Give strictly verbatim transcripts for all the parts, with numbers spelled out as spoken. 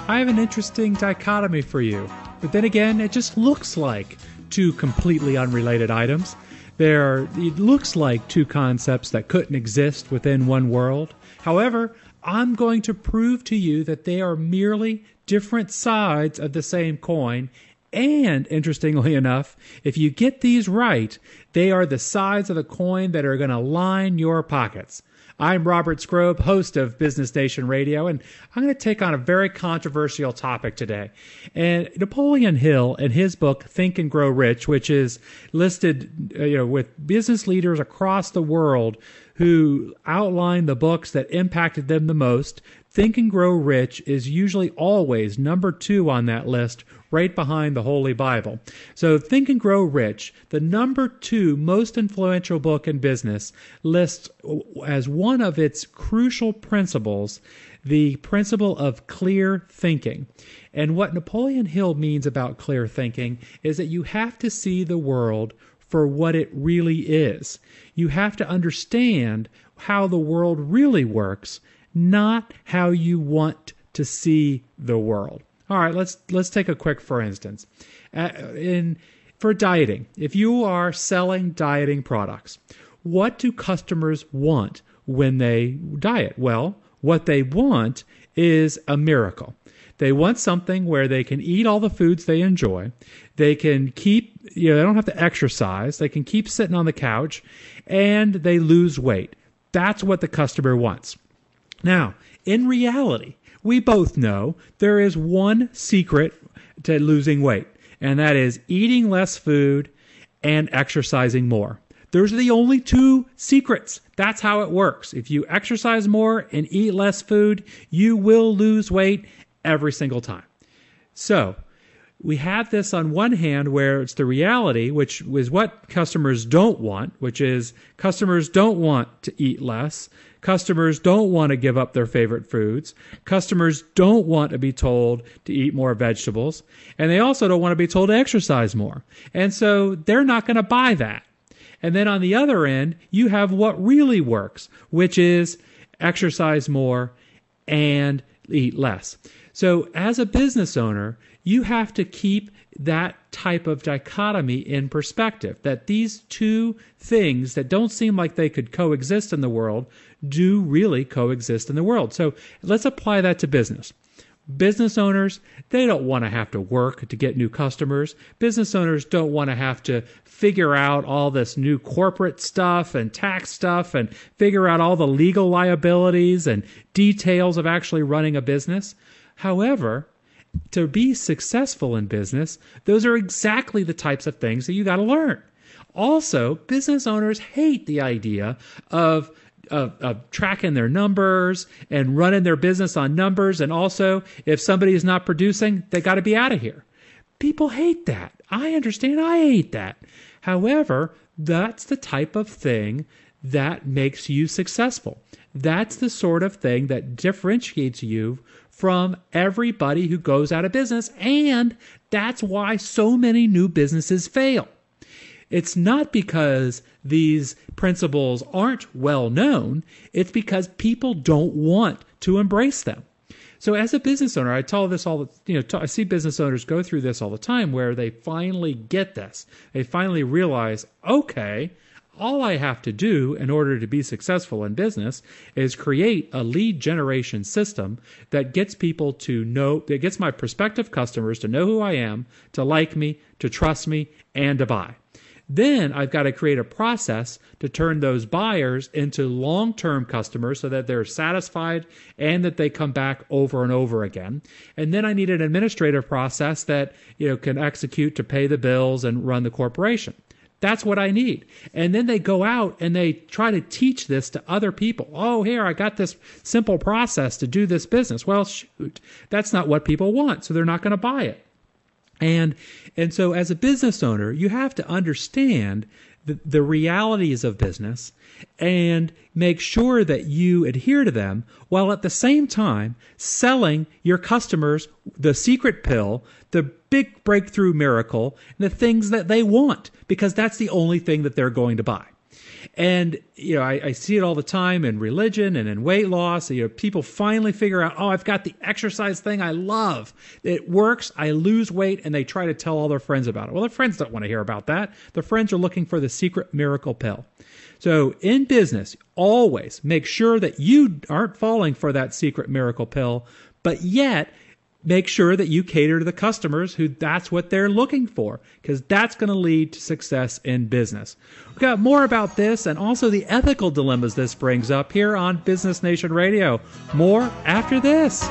I have an interesting dichotomy for you. But then again, it just looks like two completely unrelated items. There, it looks like two concepts that couldn't exist within one world. However, I'm going to prove to you that they are merely different sides of the same coin. And interestingly enough, if you get these right, they are the sides of the coin that are going to line your pockets. I'm Robert Skrobe, host of Business Nation Radio, and I'm going to take on a very controversial topic today. And Napoleon Hill, in his book Think and Grow Rich, which is listed uh, you know, with business leaders across the world who outline the books that impacted them the most, Think and Grow Rich is usually always number two on that list, right behind the Holy Bible. So Think and Grow Rich, the number two most influential book in business, lists as one of its crucial principles the principle of clear thinking. And what Napoleon Hill means about clear thinking is that you have to see the world for what it really is. You have to understand how the world really works, not how you want to see the world. All right, let's let's take a quick for instance. Uh, in for dieting, if you are selling dieting products, what do customers want when they diet? Well, what they want is a miracle. They want something where they can eat all the foods they enjoy. They can keep, you know, they don't have to exercise. They can keep sitting on the couch, and they lose weight. That's what the customer wants. Now, in reality, we both know there is one secret to losing weight, and that is eating less food and exercising more. Those are the only two secrets. That's how it works. If you exercise more and eat less food, you will lose weight every single time. So, we have this on one hand where it's the reality, which is what customers don't want, which is customers don't want to eat less. Customers don't want to give up their favorite foods. Customers don't want to be told to eat more vegetables. And they also don't want to be told to exercise more. And so they're not going to buy that. And then on the other end, you have what really works, which is exercise more and eat less. So as a business owner, you have to keep that type of dichotomy in perspective, that these two things that don't seem like they could coexist in the world do really coexist in the world. So let's apply that to business. Business owners, they don't want to have to work to get new customers. Business owners don't want to have to figure out all this new corporate stuff and tax stuff and figure out all the legal liabilities and details of actually running a business. However, to be successful in business, those are exactly the types of things that you got to learn. Also, business owners hate the idea of Of, of tracking their numbers and running their business on numbers. And also, if somebody is not producing, they got to be out of here. People hate that. I understand. I hate that. However, that's the type of thing that makes you successful. That's the sort of thing that differentiates you from everybody who goes out of business. And that's why so many new businesses fail. It's not because these principles aren't well known. It's because people don't want to embrace them. So as a business owner, I tell this all the, you know, I see business owners go through this all the time where they finally get this. They finally realize, okay, all I have to do in order to be successful in business is create a lead generation system that gets people to know, that gets my prospective customers to know who I am, to like me, to trust me, and to buy. Then I've got to create a process to turn those buyers into long-term customers so that they're satisfied and that they come back over and over again. And then I need an administrative process that, you know, can execute to pay the bills and run the corporation. That's what I need. And then they go out and they try to teach this to other people. Oh, here, I got this simple process to do this business. Well, shoot, that's not what people want, so they're not going to buy it. And and so as a business owner, you have to understand the, the realities of business and make sure that you adhere to them while at the same time selling your customers the secret pill, the big breakthrough miracle, and the things that they want, because that's the only thing that they're going to buy. And, you know, I, I see it all the time in religion and in weight loss. You know, people finally figure out, oh, I've got the exercise thing I love. It works. I lose weight, and they try to tell all their friends about it. Well, their friends don't want to hear about that. Their friends are looking for the secret miracle pill. So in business, always make sure that you aren't falling for that secret miracle pill, but yet make sure that you cater to the customers who that's what they're looking for, because that's going to lead to success in business. We've got more about this and also the ethical dilemmas this brings up here on Business Nation Radio. More after this.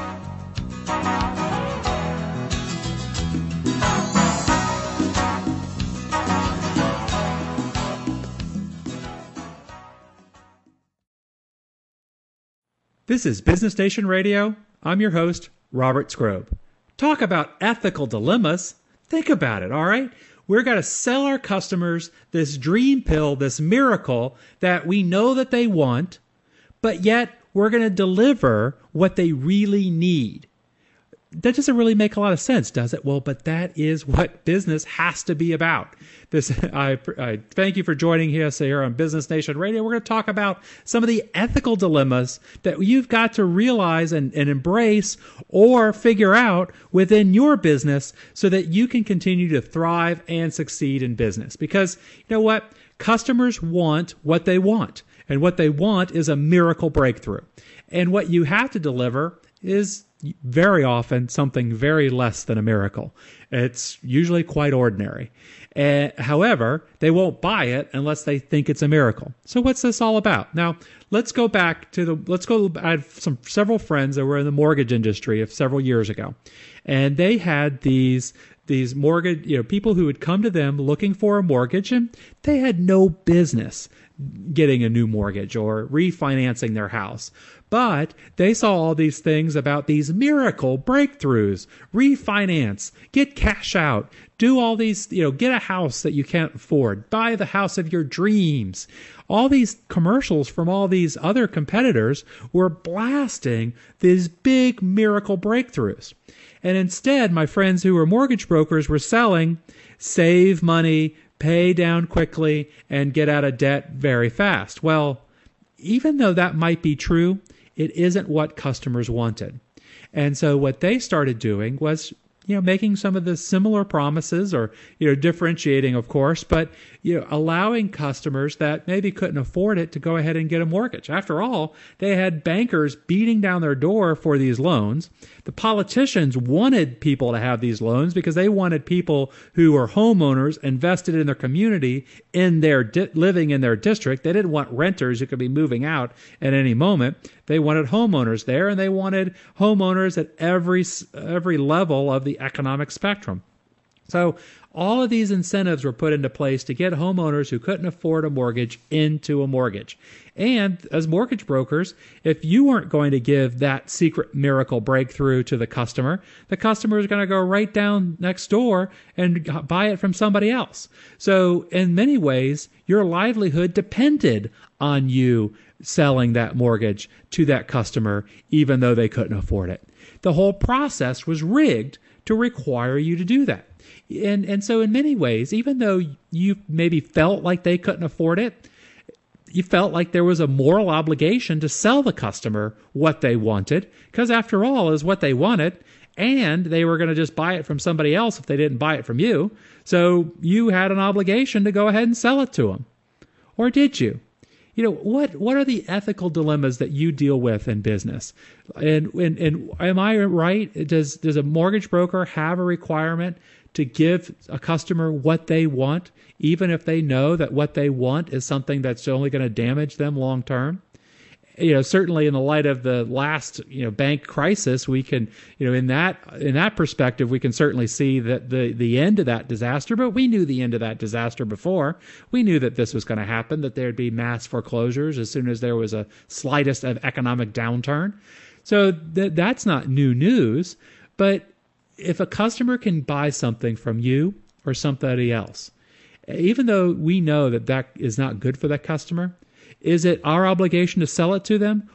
This is Business Nation Radio. I'm your host, Robert Skrobe. Talk about ethical dilemmas. Think about it, all right? We're going to sell our customers this dream pill, this miracle that we know that they want, but yet we're going to deliver what they really need. That doesn't really make a lot of sense, does it? Well, but that is what business has to be about. This, I, I thank you for joining us here on Business Nation Radio. We're going to talk about some of the ethical dilemmas that you've got to realize and, and embrace or figure out within your business so that you can continue to thrive and succeed in business. Because you know what? Customers want what they want. And what they want is a miracle breakthrough. And what you have to deliver is very often something very less than a miracle. It's usually quite ordinary. Uh, however, they won't buy it unless they think it's a miracle. So what's this all about? Now, let's go back to the, let's go, I had some, several friends that were in the mortgage industry of several years ago. And they had these, these mortgage, you know, people who would come to them looking for a mortgage, and they had no business getting a new mortgage or refinancing their house. But they saw all these things about these miracle breakthroughs, refinance, get cash out, do all these, you know, get a house that you can't afford, buy the house of your dreams. All these commercials from all these other competitors were blasting these big miracle breakthroughs. And instead, my friends who were mortgage brokers were selling save money, pay down quickly, and get out of debt very fast. Well, even though that might be true, it isn't what customers wanted. And so what they started doing was, you know, making some of the similar promises, or, you know, differentiating, of course, but, you know, allowing customers that maybe couldn't afford it to go ahead and get a mortgage. After all, they had bankers beating down their door for these loans. The politicians wanted people to have these loans because they wanted people who were homeowners invested in their community, in their di- living in their district. They didn't want renters who could be moving out at any moment. They wanted homeowners there, and they wanted homeowners at every every level of the economic spectrum. So all of these incentives were put into place to get homeowners who couldn't afford a mortgage into a mortgage. And as mortgage brokers, if you weren't going to give that secret miracle breakthrough to the customer, the customer is going to go right down next door and buy it from somebody else. So in many ways, your livelihood depended on you selling that mortgage to that customer, even though they couldn't afford it. The whole process was rigged to require you to do that. And and so in many ways, even though you maybe felt like they couldn't afford it, you felt like there was a moral obligation to sell the customer what they wanted, because after all, is what they wanted, and they were going to just buy it from somebody else if they didn't buy it from you. So you had an obligation to go ahead and sell it to them. Or did you? You know, what what are the ethical dilemmas that you deal with in business? And and, and am I right? Does does a mortgage broker have a requirement to give a customer what they want, even if they know that what they want is something that's only going to damage them long term? You know, certainly in the light of the last, you know, bank crisis, we can, you know, in that in that perspective, we can certainly see that the the end of that disaster. But we knew the end of that disaster before. We knew that this was going to happen, that there'd be mass foreclosures as soon as there was a slightest of economic downturn. So th- that's not new news. But if a customer can buy something from you or somebody else, even though we know that that is not good for that customer, is it our obligation to sell it to them,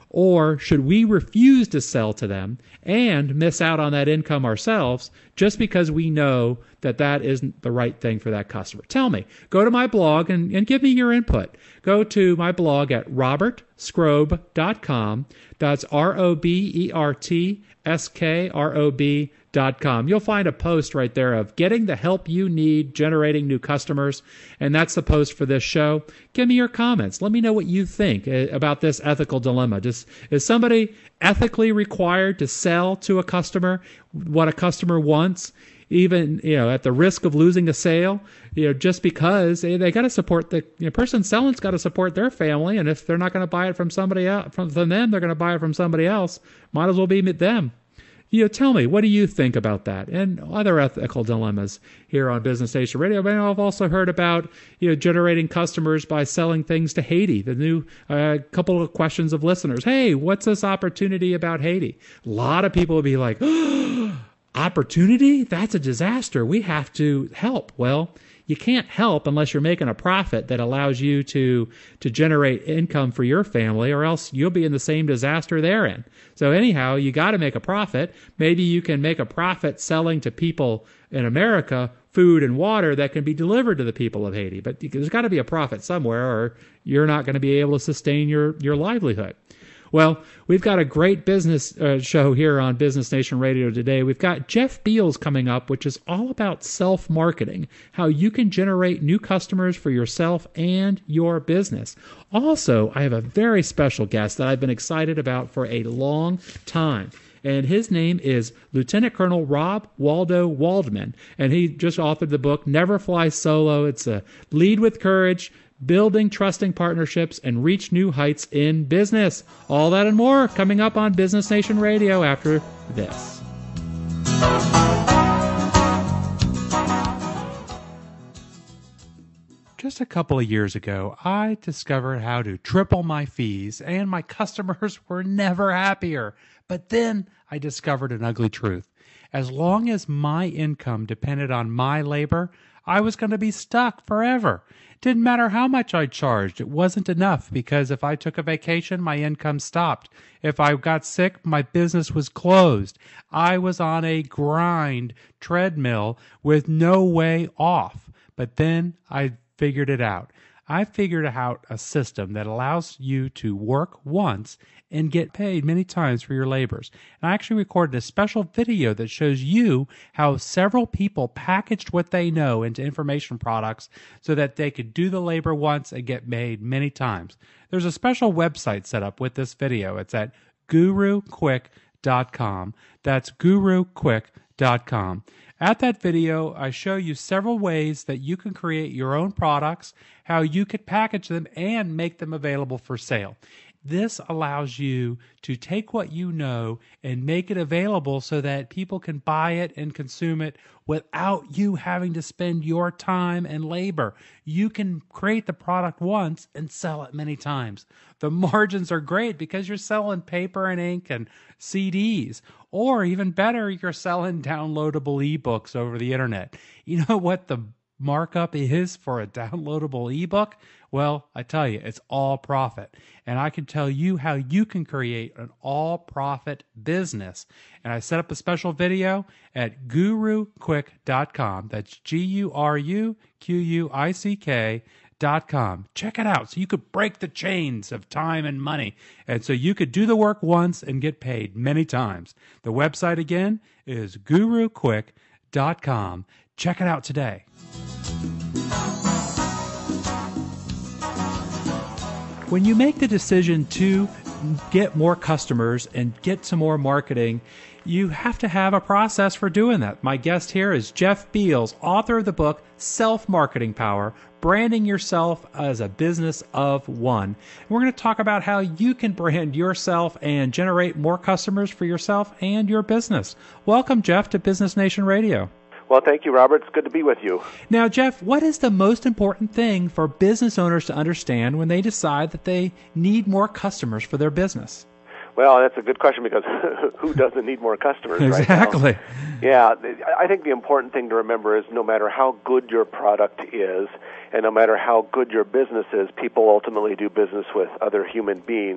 Or should we refuse to sell to them and miss out on that income ourselves just because we know that that isn't the right thing for that customer? Tell me. Go to my blog and, and give me your input. Go to my blog at robert skrob dot com. That's R O B E R T S K R O B dot com. You'll find a post right there of getting the help you need generating new customers, and that's the post for this show. Give me your comments. Let me know what you think about this ethical dilemma. Just, is somebody ethically required to sell to a customer what a customer wants, even, you know, at the risk of losing a sale, you know, just because they, they got to support the you know, person selling's got to support their family, and if they're not going to buy it from somebody else, from, from them, they're going to buy it from somebody else. Might as well be them. You know, tell me, what do you think about that and other ethical dilemmas here on Business Nation Radio? I mean, I've also heard about, you know, generating customers by selling things to Haiti. The new uh, couple of questions of listeners. Hey, what's this opportunity about Haiti? A lot of people will be like, oh, opportunity? That's a disaster. We have to help. Well, you can't help unless you're making a profit that allows you to to generate income for your family, or else you'll be in the same disaster they're in. So anyhow, you got to make a profit. Maybe you can make a profit selling to people in America food and water that can be delivered to the people of Haiti. But there's got to be a profit somewhere, or you're not going to be able to sustain your, your livelihood. Well, we've got a great business uh, show here on Business Nation Radio today. We've got Jeff Beals coming up, which is all about self-marketing, how you can generate new customers for yourself and your business. Also, I have a very special guest that I've been excited about for a long time. And his name is Lieutenant Colonel Rob Waldo Waldman. And he just authored the book, Never Fly Solo. It's a lead with courage, building trusting partnerships, and reach new heights in business. All that and more coming up on Business Nation Radio after this. Just a couple of years ago, I discovered how to triple my fees, and my customers were never happier. But then I discovered an ugly truth. As long as my income depended on my labor, I was going to be stuck forever. Didn't matter how much I charged. It wasn't enough, because if I took a vacation, my income stopped. If I got sick, my business was closed. I was on a grind treadmill with no way off. But then I figured it out. I figured out a system that allows you to work once and get paid many times for your labors. And I actually recorded a special video that shows you how several people packaged what they know into information products so that they could do the labor once and get paid many times. There's a special website set up with this video. It's at guru quick dot com. That's guru quick dot com. At that video, I show you several ways that you can create your own products, how you could package them and make them available for sale. This allows you to take what you know and make it available so that people can buy it and consume it without you having to spend your time and labor. You can create the product once and sell it many times. The margins are great because you're selling paper and ink and C Ds. Or even better, you're selling downloadable ebooks over the internet. You know what the markup is for a downloadable ebook? Well, I tell you, it's all profit. And I can tell you how you can create an all-profit business. And I set up a special video at guru quick dot com. That's G U R U Q U I C K dot com. Check it out so you could break the chains of time and money. And so you could do the work once and get paid many times. The website again is guru quick dot com. Check it out today. When you make the decision to get more customers and get some more marketing, you have to have a process for doing that. My guest here is Jeff Beals, author of the book Self-Marketing Power, Branding Yourself as a Business of One. We're going to talk about how you can brand yourself and generate more customers for yourself and your business. Welcome, Jeff, to Business Nation Radio. Well, thank you, Robert. It's good to be with you. Now, Jeff, what is the most important thing for business owners to understand when they decide that they need more customers for their business? Well, that's a good question, because who doesn't need more customers right now? Exactly. Yeah, I think the important thing to remember is no matter how good your product is and no matter how good your business is, people ultimately do business with other human beings.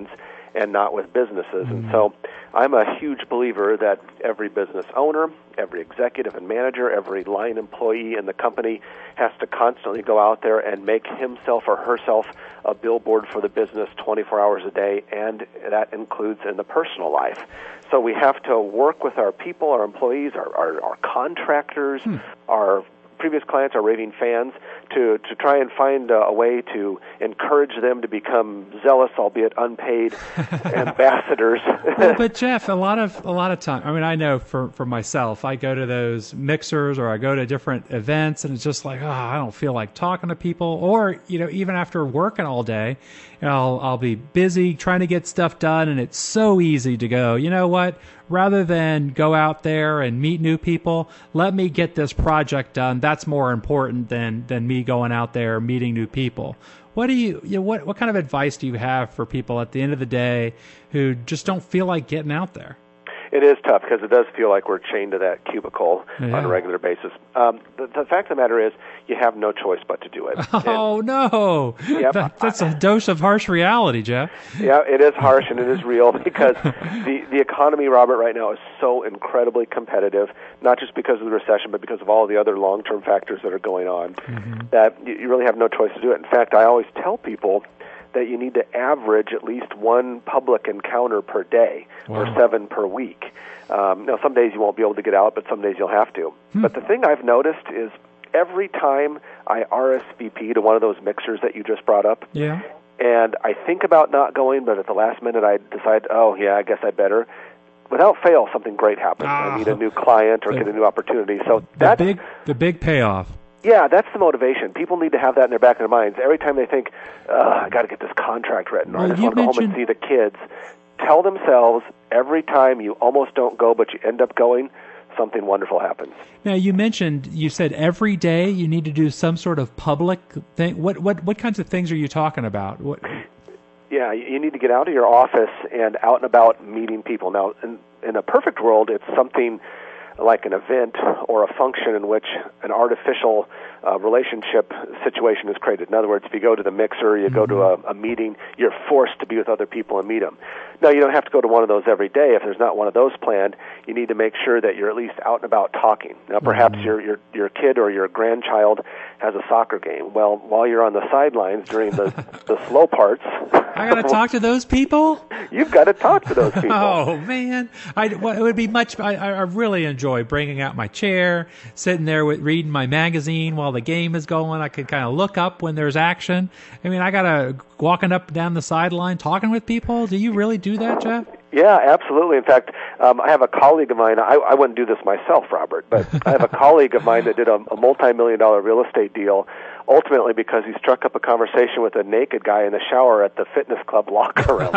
and not with businesses. Mm-hmm. And so I'm a huge believer that every business owner, every executive and manager, every line employee in the company has to constantly go out there and make himself or herself a billboard for the business twenty-four hours a day, and that includes in the personal life. So we have to work with our people, our employees, our, our, our contractors, hmm. our previous clients, our raving fans, to, to try and find a, a way to encourage them to become zealous, albeit unpaid, ambassadors. Well, but Jeff, a lot of a lot of time. I mean, I know for for myself, I go to those mixers or I go to different events, and it's just like, oh, I don't feel like talking to people. Or you know, even after working all day, you know, I'll I'll be busy trying to get stuff done, and it's so easy to go, you know what? Rather than go out there and meet new people, let me get this project done. That's more important than than me going out there meeting new people. What do you, you know, what what kind of advice do you have for people at the end of the day who just don't feel like getting out there? It is tough because it does feel like we're chained to that cubicle yeah. on a regular basis. Um, the, the fact of the matter is, you have no choice but to do it. Oh, and, no. Yep, that, that's a dose of harsh reality, Jeff. Yeah, it is harsh and it is real because the, the economy, Robert, right now is so incredibly competitive, not just because of the recession, but because of all the other long-term factors that are going on, mm-hmm. that you, you really have no choice to do it. In fact, I always tell people that you need to average at least one public encounter per day, wow. or seven per week. Um, now, some days you won't be able to get out, but some days you'll have to. Hmm. But the thing I've noticed is every time I R S V P to one of those mixers that you just brought up, yeah. and I think about not going, but at the last minute I decide, oh, yeah, I guess I better, without fail, something great happens. Ah, I meet a new client or the, get a new opportunity. So that's the big, the big payoff. Yeah, that's the motivation. People need to have that in their back of their minds. Every time they think, I got to get this contract written, or well, I just want to go home and see the kids, tell themselves every time you almost don't go but you end up going, something wonderful happens. Now, you mentioned, you said every day you need to do some sort of public thing. What what what kinds of things are you talking about? What? Yeah, you need to get out of your office and out and about meeting people. Now, in, in a perfect world, it's something like an event or a function in which an artificial uh, relationship situation is created. In other words, if you go to the mixer, you mm-hmm. go to a, a meeting, you're forced to be with other people and meet them. Now, you don't have to go to one of those every day. If there's not one of those planned, you need to make sure that you're at least out and about talking. Now, perhaps mm-hmm. your, your your kid or your grandchild has a soccer game. Well, while you're on the sidelines during the, the slow parts... I got to talk to those people? You've got to talk to those people. Oh, man. I, well, it would be much... I, I really enjoy bringing out my chair, sitting there with reading my magazine while the game is going. I could kind of look up when there's action. I mean, I got to... walking up and down the sideline, talking with people. Do you really do that, Jeff? Yeah, absolutely. In fact, um, I have a colleague of mine. I, I wouldn't do this myself, Robert, but I have a colleague of mine that did a, a multi-million dollar real estate deal, ultimately because he struck up a conversation with a naked guy in the shower at the fitness club locker room.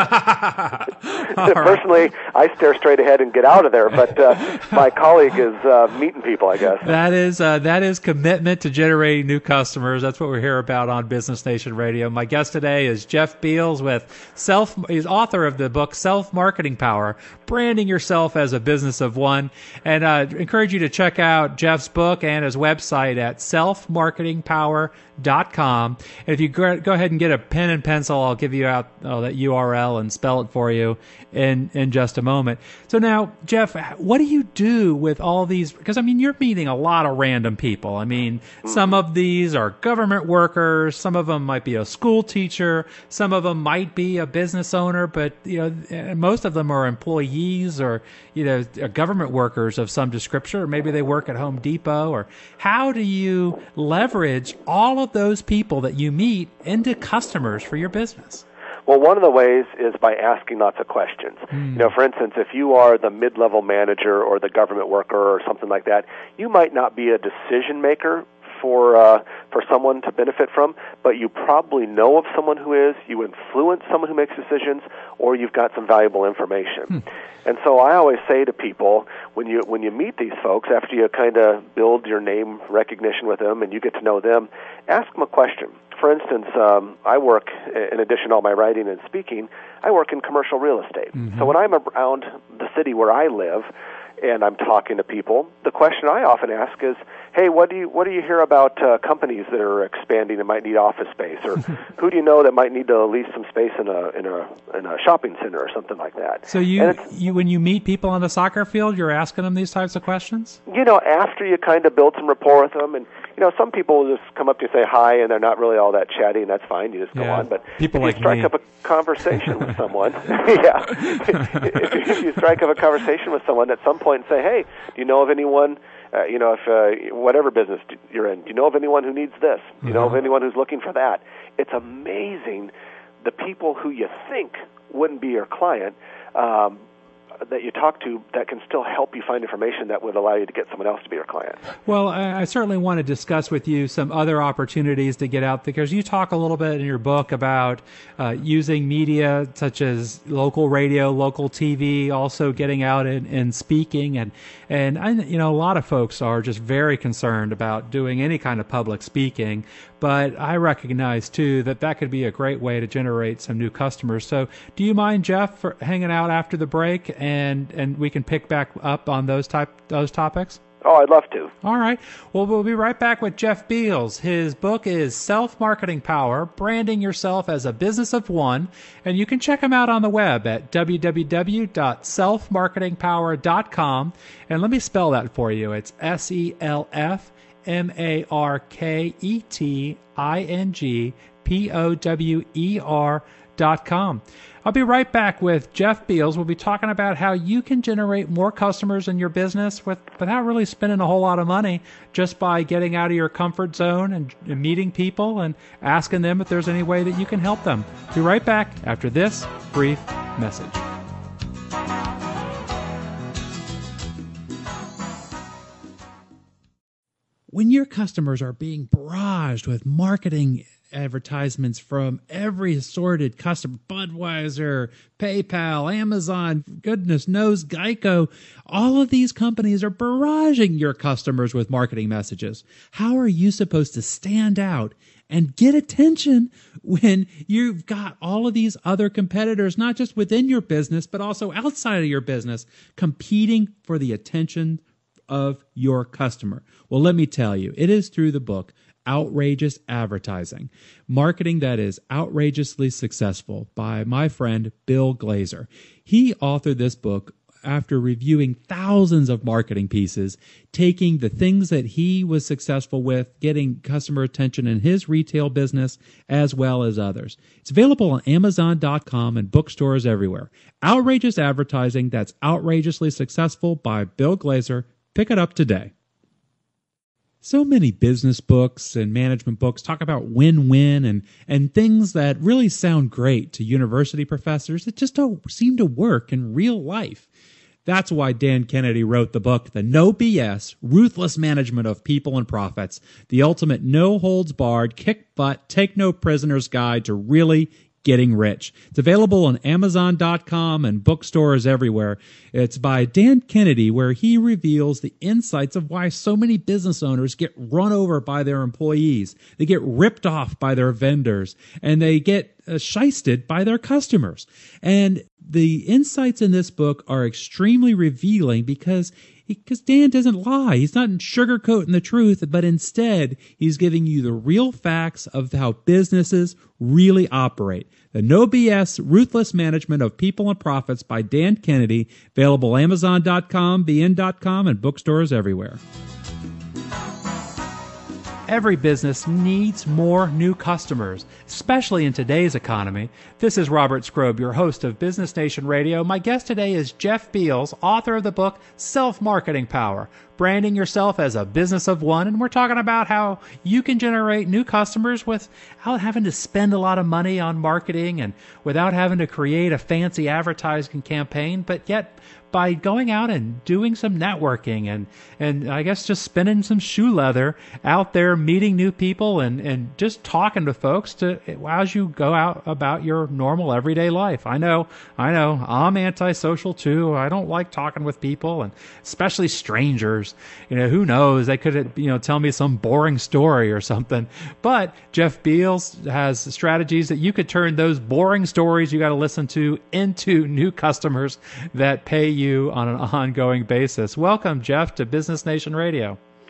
Personally, I stare straight ahead and get out of there, but uh, my colleague is uh, meeting people, I guess. That is uh, that is commitment to generating new customers. That's what we're here about on Business Nation Radio. My guest today is Jeff Beals with self. He's author of the book Self-Marketing Power, Branding Yourself as a Business of One. And uh, encourage you to check out Jeff's book and his website at self marketing power dot com. And if you go, go ahead and get a pen and pencil, I'll give you out oh, that U R L and spell it for you in, in just a moment. So now, Jeff, what do you do with all these? Because, I mean, you're meeting a lot of random people. I mean, some of these are government workers. Some of them might be a school teacher. Some of them might be a business owner. But, you know, most of them are employees or, you know, government workers of some description. Or maybe they work at Home Depot. Or how do you leverage all of those people that you meet into customers for your business? Well, one of the ways is by asking lots of questions. Mm. You know, for instance, if you are the mid-level manager or the government worker or something like that, you might not be a decision maker for uh, for someone to benefit from, but you probably know of someone who is, you influence someone who makes decisions, or you've got some valuable information. Hmm. And so I always say to people, when you when you meet these folks, after you kind of build your name recognition with them and you get to know them, ask them a question. For instance, um, I work, in addition to all my writing and speaking, I work in commercial real estate. Mm-hmm. So when I'm around the city where I live, and I'm talking to people, the question I often ask is, hey, what do you what do you hear about uh, companies that are expanding and might need office space, or who do you know that might need to lease some space in a in a in a shopping center or something like that? So you you when you meet people on the soccer field, you're asking them these types of questions? You know, after you kind of build some rapport with them, and you know, some people just come up to you and say hi, and they're not really all that chatty, and that's fine. You just go yeah. on. But people if like you strike me. up a conversation with someone, yeah, if, if you strike up a conversation with someone at some point and say, hey, do you know of anyone? Uh, you know, if uh, whatever business you're in, do you know of anyone who needs this? Do you know of anyone who's looking for that? It's amazing the people who you think wouldn't be your client um, that you talk to that can still help you find information that would allow you to get someone else to be your client. Well, I, I certainly want to discuss with you some other opportunities to get out, because you talk a little bit in your book about uh, using media such as local radio, local T V, also getting out and, and speaking. And, and I, you know, a lot of folks are just very concerned about doing any kind of public speaking. But I recognize, too, that that could be a great way to generate some new customers. So do you mind, Jeff, for hanging out after the break, and, and we can pick back up on those type those topics? Oh, I'd love to. All right. Well, we'll be right back with Jeff Beals. His book is Self-Marketing Power, Branding Yourself as a Business of One. And you can check him out on the web at w w w dot self marketing power dot com. And let me spell that for you. It's S E L F M A R K E T I N G P O W E R dot com. I'll be right back with Jeff Beals. We'll be talking about how you can generate more customers in your business with, without really spending a whole lot of money, just by getting out of your comfort zone and, and meeting people and asking them if there's any way that you can help them. Be right back after this brief message. When your customers are being barraged with marketing advertisements from every assorted customer, Budweiser, PayPal, Amazon, goodness knows, Geico, all of these companies are barraging your customers with marketing messages. How are you supposed to stand out and get attention when you've got all of these other competitors, not just within your business, but also outside of your business, competing for the attention of your customer? Well, let me tell you, it is through the book Outrageous Advertising, Marketing That Is Outrageously Successful by my friend Bill Glazer. He authored this book after reviewing thousands of marketing pieces, taking the things that he was successful with, getting customer attention in his retail business as well as others. It's available on amazon dot com and bookstores everywhere. Outrageous Advertising That's Outrageously Successful by Bill Glazer. Pick it up today. So many business books and management books talk about win-win and, and things that really sound great to university professors that just don't seem to work in real life. That's why Dan Kennedy wrote the book, The No B S, Ruthless Management of People and Profits, the ultimate no-holds-barred, kick-butt, take-no-prisoners guide to really getting rich. It's available on amazon dot com and bookstores everywhere. It's by Dan Kennedy, where he reveals the insights of why so many business owners get run over by their employees. They get ripped off by their vendors, and they get uh, shysted by their customers. And the insights in this book are extremely revealing because Because Dan doesn't lie. He's not sugarcoating the truth, but instead he's giving you the real facts of how businesses really operate. The No B S Ruthless Management of People and Profits by Dan Kennedy, available amazon dot com, b n dot com, and bookstores everywhere. Every business needs more new customers, especially in today's economy. This is Robert Skrobe, your host of Business Nation Radio. My guest today is Jeff Beals, author of the book Self-Marketing Power, Branding Yourself as a Business of One. And we're talking about how you can generate new customers without having to spend a lot of money on marketing and without having to create a fancy advertising campaign, but yet by going out and doing some networking and, and I guess just spending some shoe leather out there, meeting new people and, and just talking to folks to as you go out about your normal everyday life. I know, I know, I'm antisocial too. I don't like talking with people, and especially strangers. You know, who knows? They could, you know, tell me some boring story or something. But Jeff Beals has strategies that you could turn those boring stories you got to listen to into new customers that pay you on an ongoing basis. Welcome, Jeff, to Business Nation Radio.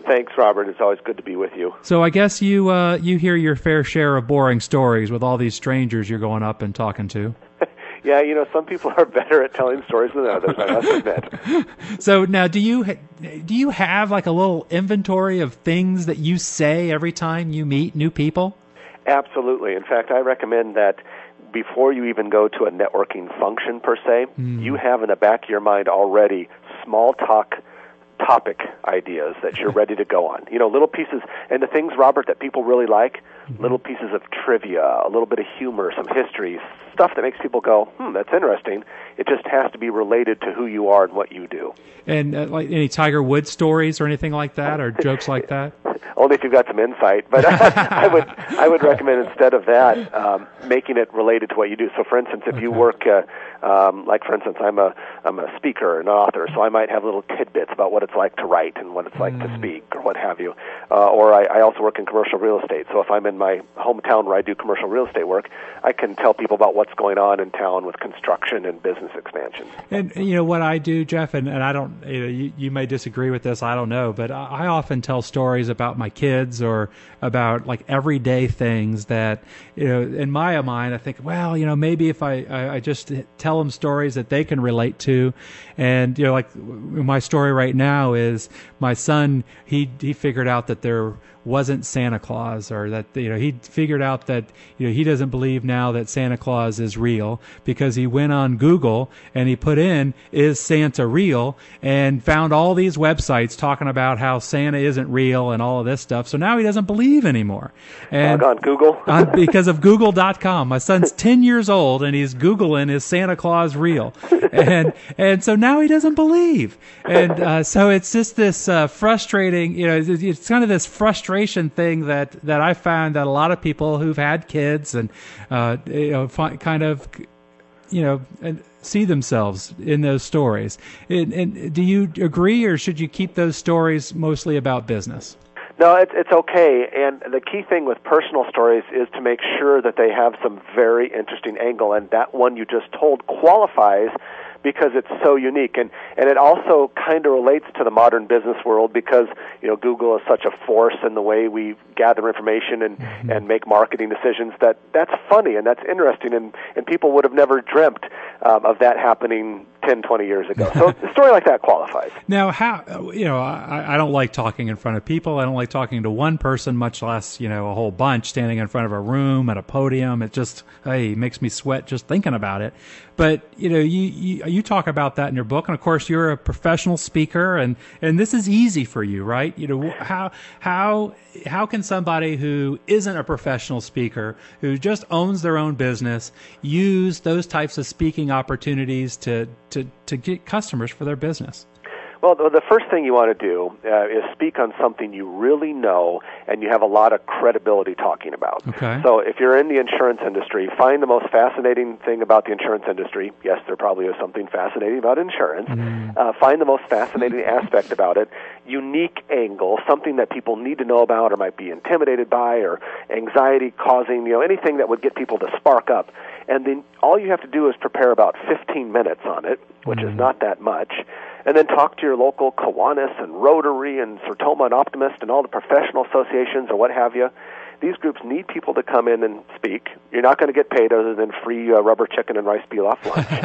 Thanks, Robert. It's always good to be with you. So I guess you uh, you hear your fair share of boring stories with all these strangers you're going up and talking to. Yeah, you know, some people are better at telling stories than others, I must admit. So now, do you do you have like a little inventory of things that you say every time you meet new people? Absolutely. In fact, I recommend that before you even go to a networking function per se, mm. you have in the back of your mind already small talk topic ideas that you're ready to go on. You know, little pieces, and the things, Robert, that people really like, mm-hmm. little pieces of trivia, a little bit of humor, some history, stuff that makes people go, hmm, that's interesting. It just has to be related to who you are and what you do. And uh, like any Tiger Woods stories or anything like that, or jokes like that? Only if you've got some insight. But I would I would recommend instead of that, um, making it related to what you do. So, for instance, if okay. you work, uh, um, like for instance, I'm a I'm a speaker, an author, so I might have little tidbits about what it's like to write and what it's like mm. to speak or what have you. Uh, or I, I also work in commercial real estate. So if I'm in my hometown where I do commercial real estate work, I can tell people about what's going on in town with construction and business expansion. And you know what I do, Jeff, and, and I don't, you know, you, you may disagree with this, I don't know, but I, I often tell stories about my kids or about like everyday things that, you know, in my mind, I think, well, you know, maybe if I, I, I just tell them stories that they can relate to. And, you know, like my story right now is my son, he, he figured out that there wasn't Santa Claus, or that, you know, he figured out that, you know, he doesn't believe now that Santa Claus is real because he went on Google and he put in, is Santa real, and found all these websites talking about how Santa isn't real and all of this stuff. So now he doesn't believe anymore. And on Google? on, because of Google dot com. My son's ten years old and he's Googling, is Santa Claus real? And, and so now he doesn't believe. And, uh, so it's just this, uh, frustrating, you know, it's, it's kind of this frustration thing that, that I found that a lot of people who've had kids and, uh, you know, fi- kind of, you know, and see themselves in those stories. And, and do you agree, or should you keep those stories mostly about business? No, it's it's okay. And the key thing with personal stories is to make sure that they have some very interesting angle, and that one you just told qualifies because it's so unique. And, and it also kind of relates to the modern business world because, you know, Google is such a force in the way we gather information and, mm-hmm. and make marketing decisions that that's funny and that's interesting, and, and people would have never dreamt um, of that happening ten, twenty years ago. So a story like that qualifies. Now, how, you know, I, I don't like talking in front of people. I don't like talking to one person, much less, you know, a whole bunch standing in front of a room at a podium. It just, hey, it makes me sweat just thinking about it. But, you know, you, you, you talk about that in your book. And of course, you're a professional speaker, and, and this is easy for you, right? You know, how, how, how can somebody who isn't a professional speaker, who just owns their own business, use those types of speaking opportunities to, to, to get customers for their business? Well, the first thing you want to do uh, is speak on something you really know and you have a lot of credibility talking about. Okay. So if you're in the insurance industry, find the most fascinating thing about the insurance industry. Yes, there probably is something fascinating about insurance. Mm. Uh, find the most fascinating aspect about it, unique angle, something that people need to know about or might be intimidated by or anxiety causing, you know, anything that would get people to spark up. And then all you have to do is prepare about fifteen minutes on it, which mm. is not that much. And then talk to your local Kiwanis and Rotary and Sertoma and Optimist and all the professional associations or what have you. These groups need people to come in and speak. You're not going to get paid other than free uh, rubber chicken and rice pilaf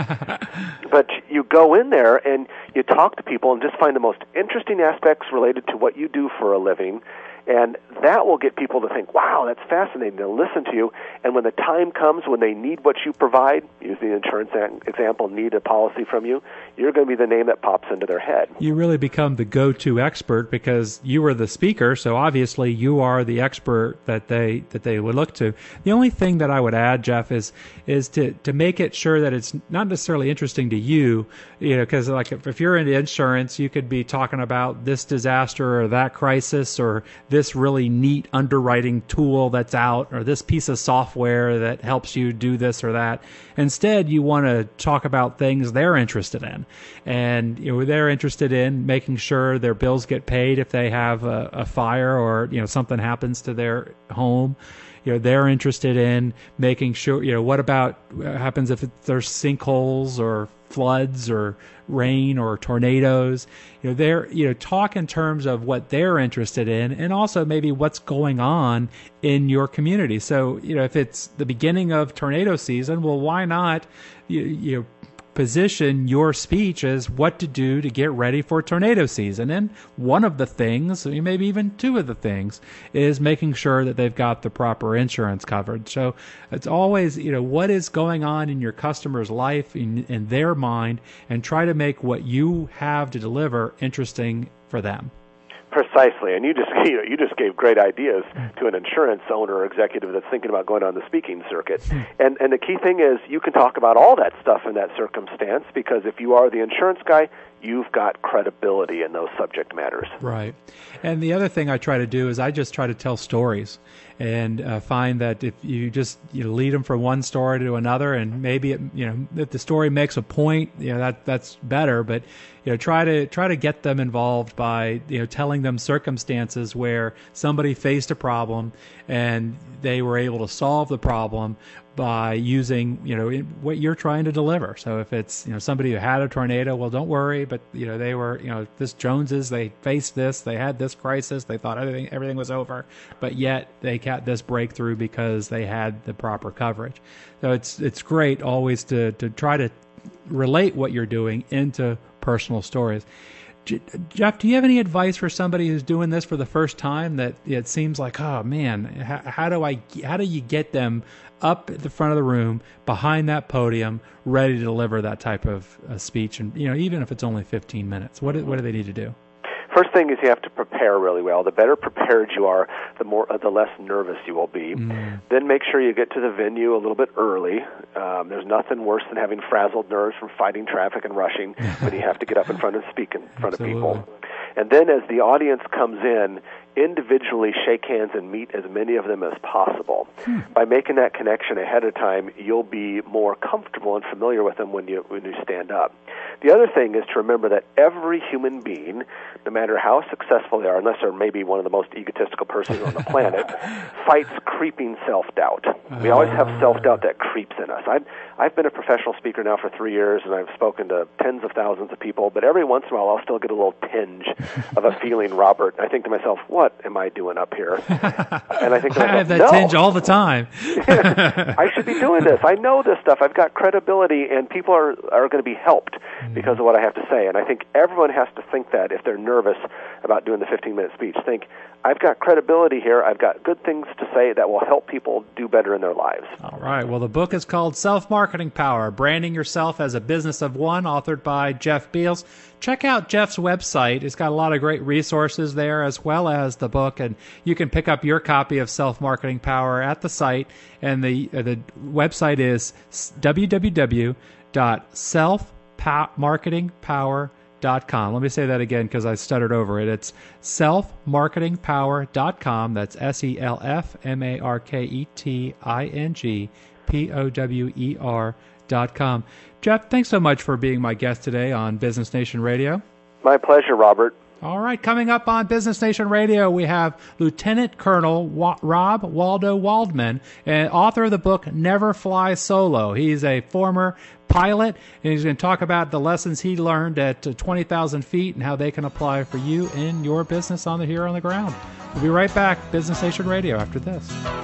lunch. But you go in there and you talk to people and just find the most interesting aspects related to what you do for a living. And that will get people to think, wow, that's fascinating. They'll listen to you. And when the time comes when they need what you provide, use the insurance example, need a policy from you, you're going to be the name that pops into their head. You really become the go-to expert because you were the speaker, so obviously you are the expert that they that they would look to. The only thing that I would add, Jeff, is is to, to make it sure that it's not necessarily interesting to you, you know, because like if, if you're into insurance, you could be talking about this disaster or that crisis or this really neat underwriting tool that's out or this piece of software that helps you do this or that. Instead, you want to talk about things they're interested in. And you know, they're interested in making sure their bills get paid if they have a, a fire or, you know, something happens to their home. You know, they're interested in making sure, you know, what about what happens if it, there's sinkholes or floods or rain or tornadoes. You know, they're, you know, talk in terms of what they're interested in and also maybe what's going on in your community. So, you know, if it's the beginning of tornado season, well, why not, you, you know, position your speech as what to do to get ready for tornado season. And one of the things, maybe even two of the things, is making sure that they've got the proper insurance coverage. So it's always, you know, what is going on in your customer's life, in, in their mind, and try to make what you have to deliver interesting for them. Precisely, and you just you, know, you just gave great ideas to an insurance owner or executive that's thinking about going on the speaking circuit. And and the key thing is you can talk about all that stuff in that circumstance, because if you are the insurance guy, you've got credibility in those subject matters. Right. And the other thing I try to do is I just try to tell stories, and uh, find that if you just you know, lead them from one story to another, and maybe it, you know if the story makes a point, you know that that's better. But you know try to try to get them involved by you know telling them circumstances where somebody faced a problem and they were able to solve the problem by using, you know, what you're trying to deliver. So if it's, you know, somebody who had a tornado, well, don't worry, but, you know, they were, you know, this Joneses, they faced this, they had this crisis, they thought everything, everything was over, but yet they got this breakthrough because they had the proper coverage. So it's, it's great always to, to try to relate what you're doing into personal stories. Jeff, do you have any advice for somebody who's doing this for the first time that it seems like, oh man, how, how do I, how do you get them up at the front of the room, behind that podium, ready to deliver that type of uh, speech? And, you know, even if it's only fifteen minutes, what do, what do they need to do? First thing is you have to prepare really well. The better prepared you are, the more, uh, the less nervous you will be. Mm. Then make sure you get to the venue a little bit early. Um, there's nothing worse than having frazzled nerves from fighting traffic and rushing when you have to get up in front and speak in front Absolutely. Of people. And then as the audience comes in, individually shake hands and meet as many of them as possible. Hmm. By making that connection ahead of time, you'll be more comfortable and familiar with them when you when you stand up. The other thing is to remember that every human being, no matter how successful they are, unless they're maybe one of the most egotistical persons on the planet, fights creeping self-doubt. We always have self-doubt that creeps in us. I've, I've been a professional speaker now for three years, and I've spoken to tens of thousands of people, but every once in a while I'll still get a little tinge of a feeling, Robert. I think to myself, what am I doing up here? And I think to myself, I have that no. tinge all the time. I should be doing this. I know this stuff. I've got credibility, and people are, are going to be helped because of what I have to say. And I think everyone has to think that if they're nervous about doing the fifteen-minute speech. Think, I've got credibility here. I've got good things to say that will help people do better in their lives. All right. Well, the book is called Self-Marketing Power, Branding Yourself as a Business of One, authored by Jeff Beals. Check out Jeff's website. It's got a lot of great resources there, as well as the book, and you can pick up your copy of Self-Marketing Power at the site. And the uh, the website is w w w dot self marketing power dot com. Let me say that again because I stuttered over it. It's self marketing power dot com. That's S E L F M A R K E T I N G P O W E R dot com. Jeff, thanks so much for being my guest today on Business Nation Radio. My pleasure, Robert. All right, coming up on Business Nation Radio, we have Lieutenant Colonel Wa- Rob Waldo Waldman, and author of the book Never Fly Solo. He's a former pilot, and he's going to talk about the lessons he learned at twenty thousand feet and how they can apply for you in your business on the here on the ground. We'll be right back, Business Nation Radio, after this.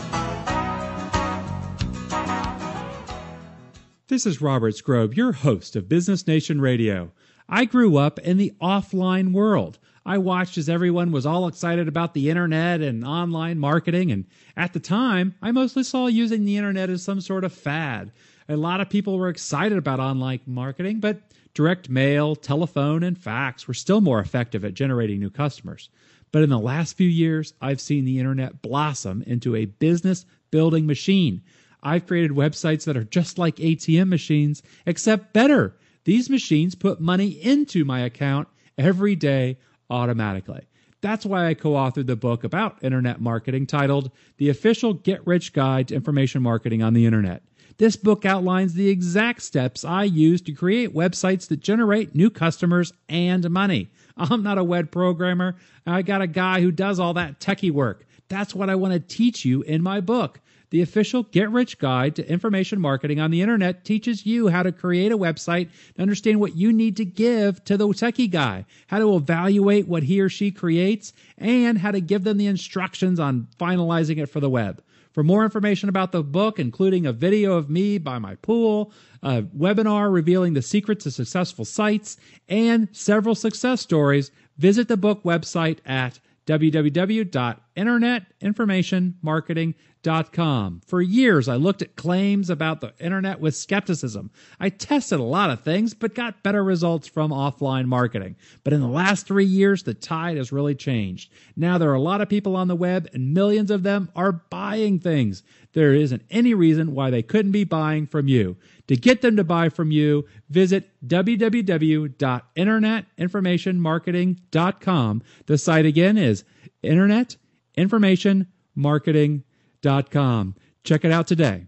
This is Robert Scrobe, your host of Business Nation Radio. I grew up in the offline world. I watched as everyone was all excited about the internet and online marketing, and at the time, I mostly saw using the internet as some sort of fad. A lot of people were excited about online marketing, but direct mail, telephone, and fax were still more effective at generating new customers. But in the last few years, I've seen the internet blossom into a business-building machine. I've created websites that are just like A T M machines, except better. These machines put money into my account every day automatically. That's why I co-authored the book about internet marketing titled The Official Get-Rich Guide to Information Marketing on the Internet. This book outlines the exact steps I use to create websites that generate new customers and money. I'm not a web programmer. I got a guy who does all that techie work. That's what I want to teach you in my book. The official Get Rich Guide to Information Marketing on the Internet teaches you how to create a website and understand what you need to give to the techie guy, how to evaluate what he or she creates, and how to give them the instructions on finalizing it for the web. For more information about the book, including a video of me by my pool, a webinar revealing the secrets of successful sites, and several success stories, visit the book website at w w w dot internet information marketing dot com. For years, I looked at claims about the internet with skepticism. I tested a lot of things, but got better results from offline marketing. But in the last three years, the tide has really changed. Now there are a lot of people on the web, and millions of them are buying things. There isn't any reason why they couldn't be buying from you. To get them to buy from you, visit w w w dot internet information marketing dot com. The site again is internet information marketing dot com. Check it out today.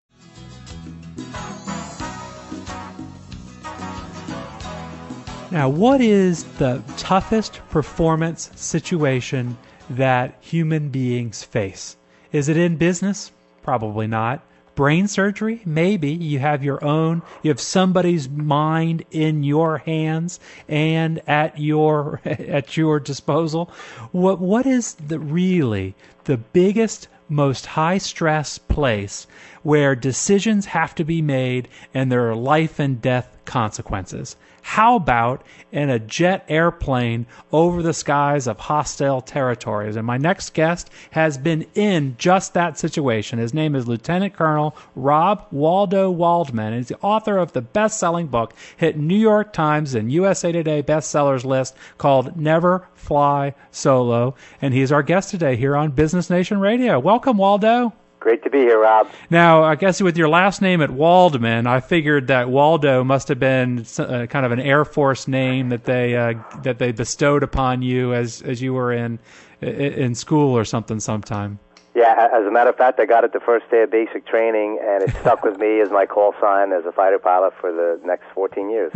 Now, what is the toughest performance situation that human beings face? Is it in business? Probably not. Brain surgery? Maybe. You have your own, you have somebody's mind in your hands and at your at your disposal. What what is the really the biggest, most high stress place where decisions have to be made and there are life and death consequences? How about in a jet airplane over the skies of hostile territories? And my next guest has been in just that situation. His name is Lieutenant Colonel Rob Waldo Waldman. He's the author of the best-selling book, hit New York Times and U S A Today bestsellers list, called Never Fly Solo. And he's our guest today here on Business Nation Radio. Welcome, Waldo. Great to be here, Rob. Now, I guess with your last name at Waldman, I figured that Waldo must have been uh, kind of an Air Force name that they uh, that they bestowed upon you as as you were in in school or something sometime. Yeah, as a matter of fact, I got it the first day of basic training, and it stuck with me as my call sign as a fighter pilot for the next fourteen years.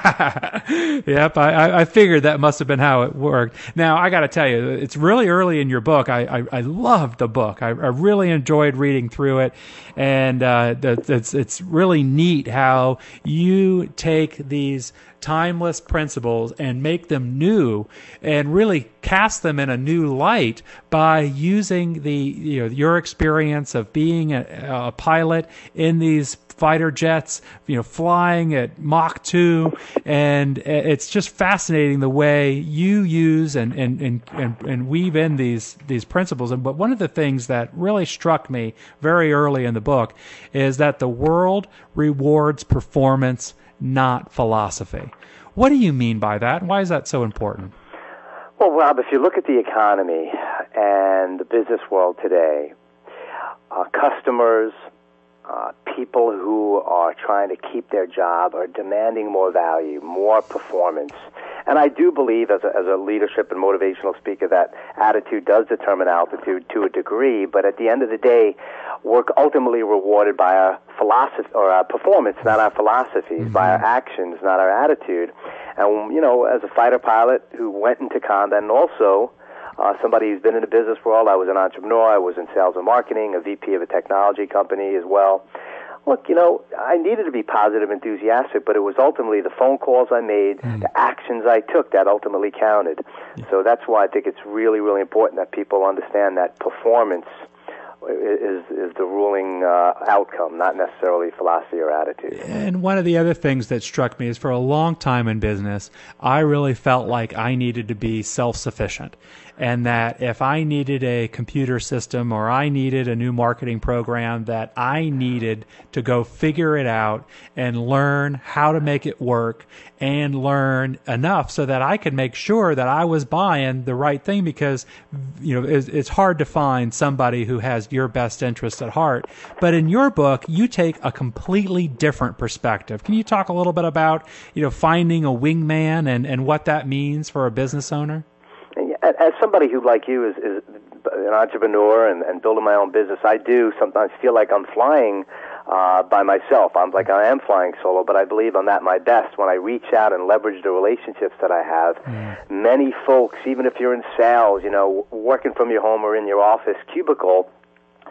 Yep, I, I figured that must have been how it worked. Now, I got to tell you, it's really early in your book. I, I, I loved the book. I, I really enjoyed reading through it, and uh, it's, it's really neat how you take these timeless principles and make them new and really cast them in a new light by using the you know your experience of being a, a pilot in these fighter jets, you know, flying at Mach two, and it's just fascinating the way you use and and and, and, and weave in these these principles. And but one of the things that really struck me very early in the book is that the world rewards performance, not philosophy. What do you mean by that? Why is that so important? Well, Rob, if you look at the economy and the business world today, uh, customers, uh, people who are trying to keep their job are demanding more value, more performance. And I do believe, as a, as a leadership and motivational speaker, that attitude does determine altitude to a degree. But at the end of the day, we're ultimately rewarded by our philosophy or our performance, not our philosophies, mm-hmm. by our actions, not our attitude. And you know, as a fighter pilot who went into combat, and also uh, somebody who's been in the business world, I was an entrepreneur. I was in sales and marketing, a V P of a technology company as well. Look, you know, I needed to be positive, enthusiastic, but it was ultimately the phone calls I made, mm. the actions I took that ultimately counted. Yeah. So that's why I think it's really, really important that people understand that performance is is the ruling uh, outcome, not necessarily philosophy or attitude. And one of the other things that struck me is for a long time in business, I really felt like I needed to be self-sufficient. And that if I needed a computer system or I needed a new marketing program, that I needed to go figure it out and learn how to make it work and learn enough so that I could make sure that I was buying the right thing, because you know it's, it's hard to find somebody who has your best interests at heart. But in your book, you take a completely different perspective. Can you talk a little bit about you know finding a wingman and, and what that means for a business owner? As somebody who, like you, is, is an entrepreneur and, and building my own business, I do sometimes feel like I'm flying uh, by myself. I'm like I am flying solo, but I believe I'm at my best when I reach out and leverage the relationships that I have. Mm. Many folks, even if you're in sales, you know, working from your home or in your office cubicle,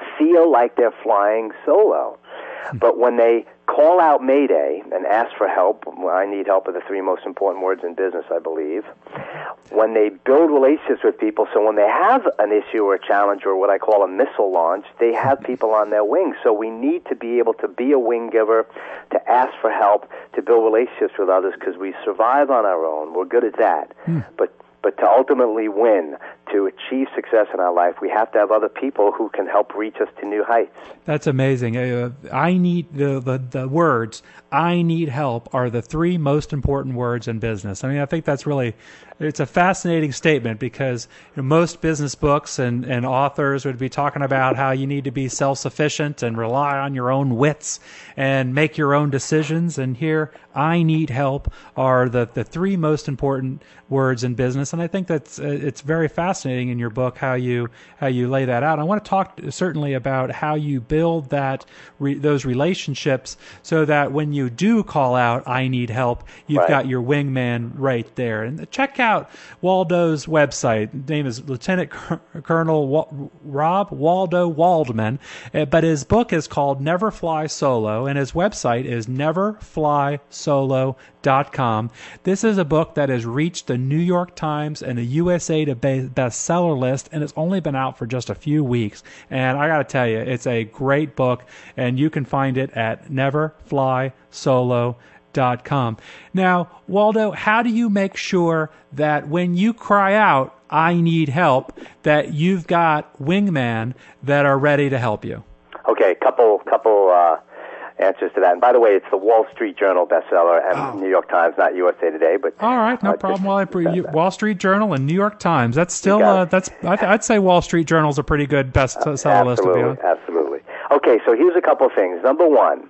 feel like they're flying solo. But when they call out Mayday and ask for help, well, I need help are the three most important words in business, I believe. When they build relationships with people, so when they have an issue or a challenge or what I call a missile launch, they have people on their wings. So we need to be able to be a wing giver, to ask for help, to build relationships with others, because we survive on our own. We're good at that. Hmm. But But to ultimately win, to achieve success in our life, we have to have other people who can help reach us to new heights. That's amazing. Uh, I need the, the the words "I need help" are the three most important words in business. I mean, I think that's really it's a fascinating statement, because you know, most business books and, and authors would be talking about how you need to be self-sufficient and rely on your own wits and make your own decisions. And here, "I need help" are the, the three most important words in business. And I think that's uh, it's very fascinating in your book how you how you lay that out. I want to talk certainly about how you build that re, those relationships so that when you do call out "I need help," you've right. got your wingman right there. And check out Waldo's website. His name is Lieutenant Colonel Wa- Rob Waldo Waldman, uh, but his book is called Never Fly Solo, and his website is never fly solo dot com. This is a book that has reached the New York Times and the U S A Today bestseller list, and it's only been out for just a few weeks. And I got to tell you, it's a great book, and you can find it at never fly solo dot com. Now, Waldo, how do you make sure that when you cry out, "I need help," that you've got wingman that are ready to help you? Okay, couple couple uh, answers to that. And by the way, it's the Wall Street Journal bestseller and oh. New York Times, not U S A Today. But all right, no uh, problem. Well, I pre- Wall Street Journal and New York Times. That's still uh, that's I'd, I'd say Wall Street Journal's a pretty good bestseller uh, list to be on. Absolutely. Okay, so here's a couple of things. Number one,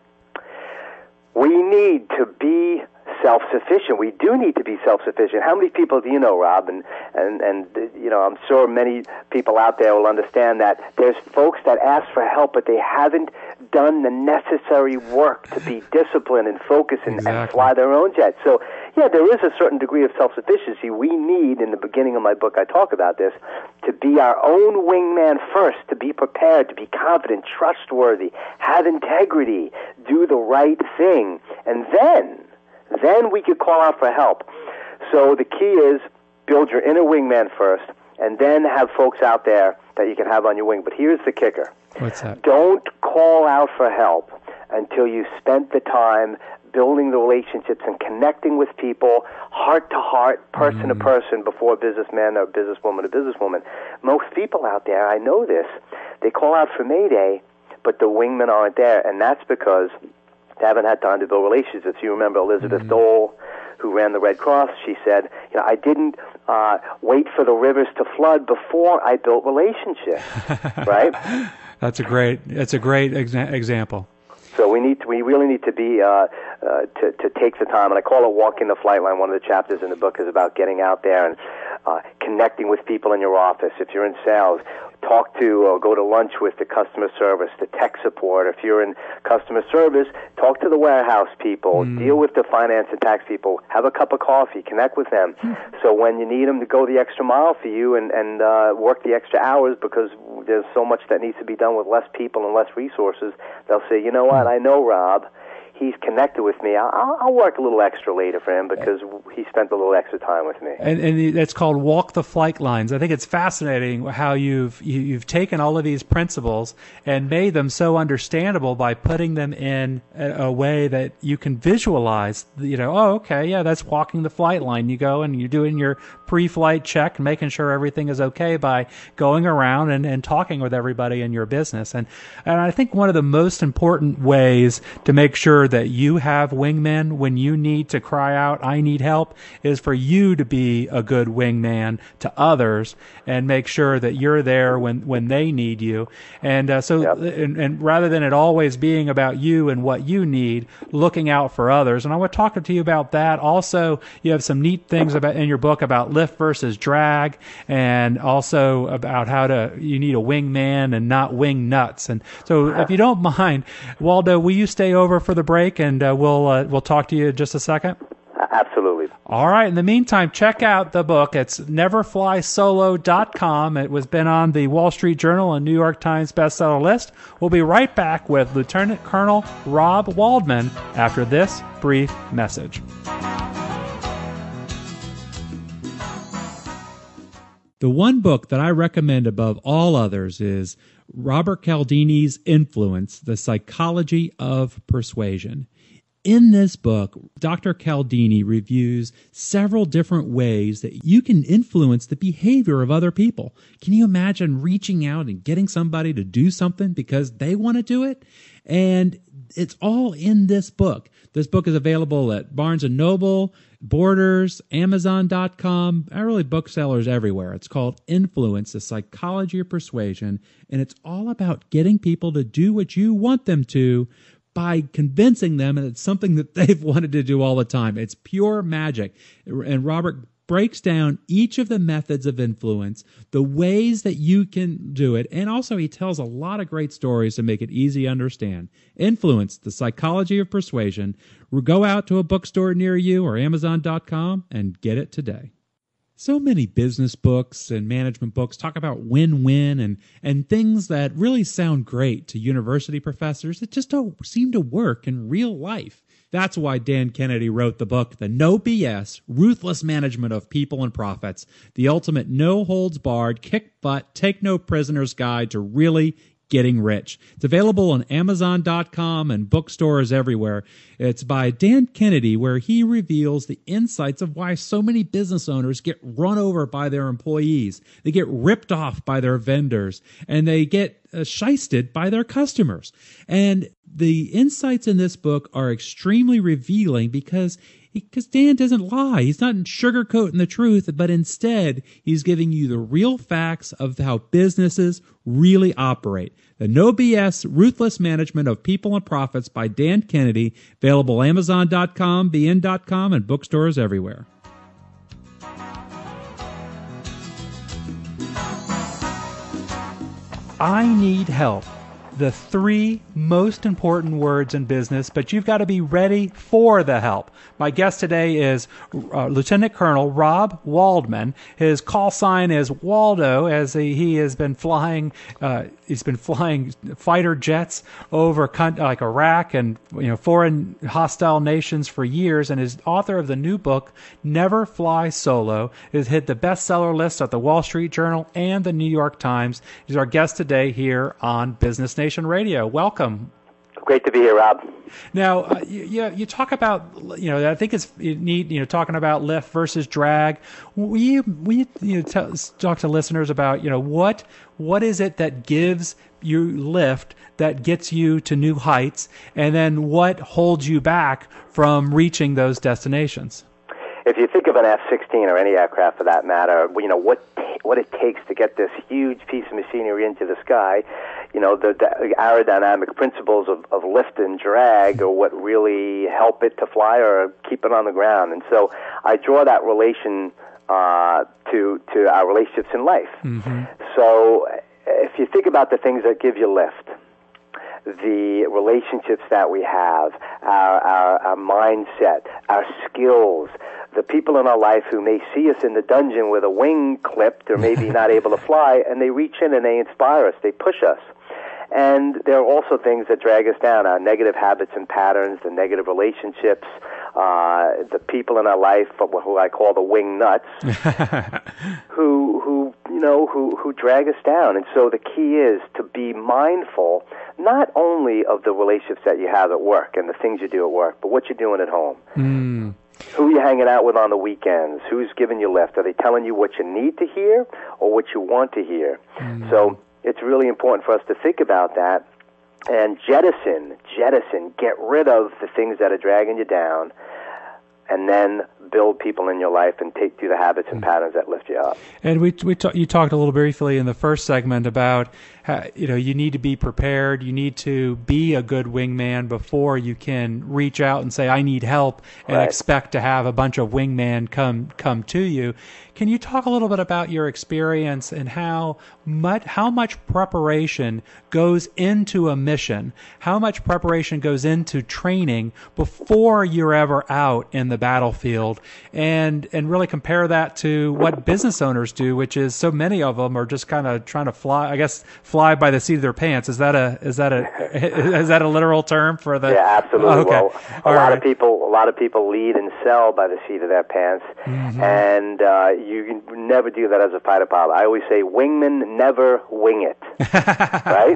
we need to be self-sufficient. We do need to be self-sufficient. How many people do you know, Rob? And, and, and you know, I'm sure many people out there will understand that there's folks that ask for help, but they haven't done the necessary work to be disciplined and focused and, exactly. and fly their own jet. So, yeah, there is a certain degree of self-sufficiency. We need, in the beginning of my book, I talk about this, to be our own wingman first, to be prepared, to be confident, trustworthy, have integrity, do the right thing, and then Then we could call out for help. So the key is build your inner wingman first, and then have folks out there that you can have on your wing. But here's the kicker. What's that? Don't call out for help until you spent the time building the relationships and connecting with people heart to heart, person mm. to person, before a businessman or businesswoman or businesswoman. Most people out there, I know this, they call out for Mayday, but the wingmen aren't there, and that's because they haven't had time to build relationships. You remember Elizabeth mm-hmm. Dole, who ran the Red Cross, she said, you know, I didn't uh, wait for the rivers to flood before I built relationships, right? That's a great, that's a great exa- example. So we need to, we really need to be uh, uh, to to take the time, and I call it walking the flight line. One of the chapters in the book is about getting out there and uh, connecting with people in your office. If you're in sales, talk to or go to lunch with the customer service, the tech support. If you're in customer service, talk to the warehouse people, mm. deal with the finance and tax people, have a cup of coffee, connect with them. Mm. So when you need them to go the extra mile for you and, and uh, work the extra hours because there's so much that needs to be done with less people and less resources, they'll say, you know what, I know Rob. He's connected with me. I'll, I'll work a little extra later for him because he spent a little extra time with me. And, and it's called Walk the Flight Lines. I think it's fascinating how you've you, you've taken all of these principles and made them so understandable by putting them in a, a way that you can visualize. You know, oh, okay, yeah, that's walking the flight line. You go and you're doing your pre-flight check, making sure everything is okay by going around and, and talking with everybody in your business. And and I think one of the most important ways to make sure that you have wingmen when you need to cry out, I need help, is for you to be a good wingman to others and make sure that you're there when, when they need you. And uh, so, yep. and, and rather than it always being about you and what you need, looking out for others. And I want to talk to you about that. Also, you have some neat things about in your book about lift versus drag, and also about how to, you need a wingman and not wing nuts. And so if you don't mind, Waldo, will you stay over for the break, and uh, we'll uh, we'll talk to you in just a second? Absolutely. All right. In the meantime, check out the book. It's never fly solo dot com. It was been on the Wall Street Journal and New York Times bestseller list. We'll be right back with Lieutenant Colonel Rob Waldman after this brief message. The one book that I recommend above all others is Robert Cialdini's Influence, The Psychology of Persuasion. In this book, Doctor Cialdini reviews several different ways that you can influence the behavior of other people. Can you imagine reaching out and getting somebody to do something because they want to do it? And it's all in this book. This book is available at Barnes and Noble, Borders, Amazon dot com, really booksellers everywhere. It's called Influence, The Psychology of Persuasion, and it's all about getting people to do what you want them to by convincing them, and it's something that they've wanted to do all the time. It's pure magic. And Robert breaks down each of the methods of influence, the ways that you can do it, and also he tells a lot of great stories to make it easy to understand. Influence, The Psychology of Persuasion. Go out to a bookstore near you or Amazon dot com and get it today. So many business books and management books talk about win-win and, and things that really sound great to university professors that just don't seem to work in real life. That's why Dan Kennedy wrote the book, The No B S, Ruthless Management of People and Profits, the ultimate no-holds-barred, kick-butt, take-no-prisoners guide to really getting rich. It's available on Amazon dot com and bookstores everywhere. It's by Dan Kennedy, where he reveals the insights of why so many business owners get run over by their employees. They get ripped off by their vendors, and they get uh, shysted by their customers. And the insights in this book are extremely revealing because Because Dan doesn't lie. He's not sugarcoating the truth, but instead he's giving you the real facts of how businesses really operate. The No B S Ruthless Management of People and Profits by Dan Kennedy, available Amazon dot com, B N dot com, and bookstores everywhere. I need help. The three most important words in business, but you've got to be ready for the help. My guest today is uh, Lieutenant Colonel Rob Waldman. His call sign is Waldo, as he, he has been flying. Uh, he's been flying fighter jets over con- like Iraq and you know foreign hostile nations for years, and is author of the new book Never Fly Solo. It has hit the bestseller list at the Wall Street Journal and the New York Times. He's our guest today here on Business Nation Radio. Welcome. Great to be here, Rob. Now, uh, you, you you talk about, you know, I think it's neat, you know, talking about lift versus drag. Will you, will you, you know, tell, talk to listeners about, you know, what what is it that gives you lift, that gets you to new heights, and then what holds you back from reaching those destinations? If you think of an F sixteen or any aircraft for that matter, you know, what what it takes to get this huge piece of machinery into the sky, you know, the, the aerodynamic principles of, of lift and drag are what really help it to fly or keep it on the ground. And so I draw that relation uh, to to our relationships in life. Mm-hmm. So if you think about the things that give you lift, the relationships that we have, our, our, our mindset, our skills, the people in our life who may see us in the dungeon with a wing clipped or maybe not able to fly, and they reach in and they inspire us, they push us. And there are also things that drag us down, our negative habits and patterns, the negative relationships, uh, the people in our life, who I call the wing nuts, who, who, you know, who, who drag us down. And so the key is to be mindful not only of the relationships that you have at work and the things you do at work, but what you're doing at home. Mm. Who are you hanging out with on the weekends? Who's giving you lift? Are they telling you what you need to hear or what you want to hear? Mm. So it's really important for us to think about that and jettison, jettison, get rid of the things that are dragging you down, and then build people in your life and take through the habits and patterns that lift you up. And we we ta- you talked a little briefly in the first segment about how, you know, you need to be prepared. You need to be a good wingman before you can reach out and say, I need help, and right. expect to have a bunch of wingmen come come to you. Can you talk a little bit about your experience and how much how much preparation goes into a mission? How much preparation goes into training before you're ever out in the battlefield, and and really compare that to what business owners do, which is so many of them are just kind of trying to fly, I guess, fly by the seat of their pants. Is that a is that a is that a literal term for the? Yeah, absolutely. Oh, okay. Well, a All lot right. of people, a lot of people lead and sell by the seat of their pants, Mm-hmm. and uh, you can never do that as a fighter pilot. I always say, wingmen never wing it, right?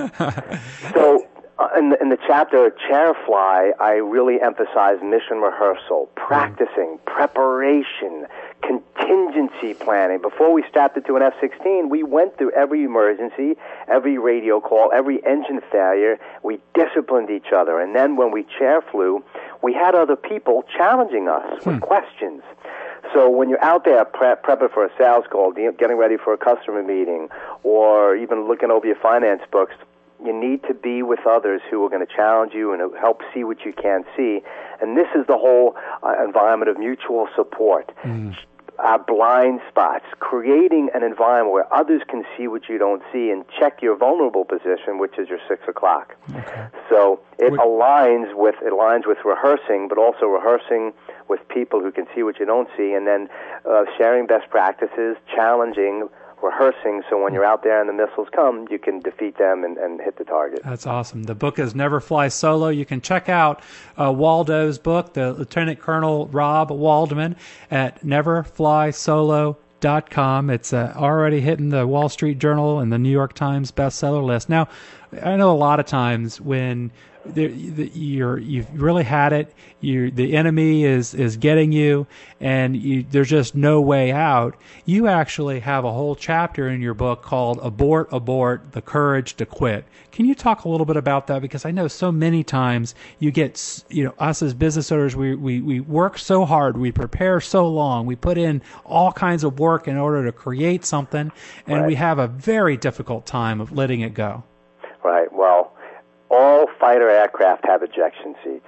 So. Uh, in, the, in the chapter Chair Fly, I really emphasize mission rehearsal, practicing, preparation, contingency planning. Before we strapped it to an F sixteen, we went through every emergency, every radio call, every engine failure. We disciplined each other. And then when we chair flew, we had other people challenging us Hmm. with questions. So when you're out there prep, prepping for a sales call, getting ready for a customer meeting, or even looking over your finance books, you need to be with others who are going to challenge you and help see what you can't see. And this is the whole uh, environment of mutual support. Mm. Uh, blind spots, creating an environment where others can see what you don't see and check your vulnerable position, which is your six o'clock. Okay. So it Wait. aligns with it aligns with rehearsing, but also rehearsing with people who can see what you don't see, and then uh, sharing best practices, challenging, rehearsing, so when you're out there and the missiles come, you can defeat them and, and hit the target. That's awesome. The book is Never Fly Solo. You can check out uh, Waldo's book, the Lieutenant Colonel Rob Waldman, at never fly solo dot com. It's uh, already hitting the Wall Street Journal and the New York Times bestseller list. Now, I know a lot of times when the, the, you're, you've really had it, you the enemy is, is getting you, and you, there's just no way out. You actually have a whole chapter in your book called Abort, Abort, The Courage to Quit. Can you talk a little bit about that? Because I know so many times you get, you know, us as business owners, we, we, we work so hard, we prepare so long, we put in all kinds of work in order to create something, and right. we have a very difficult time of letting it go. Right. Well, all fighter aircraft have ejection seats.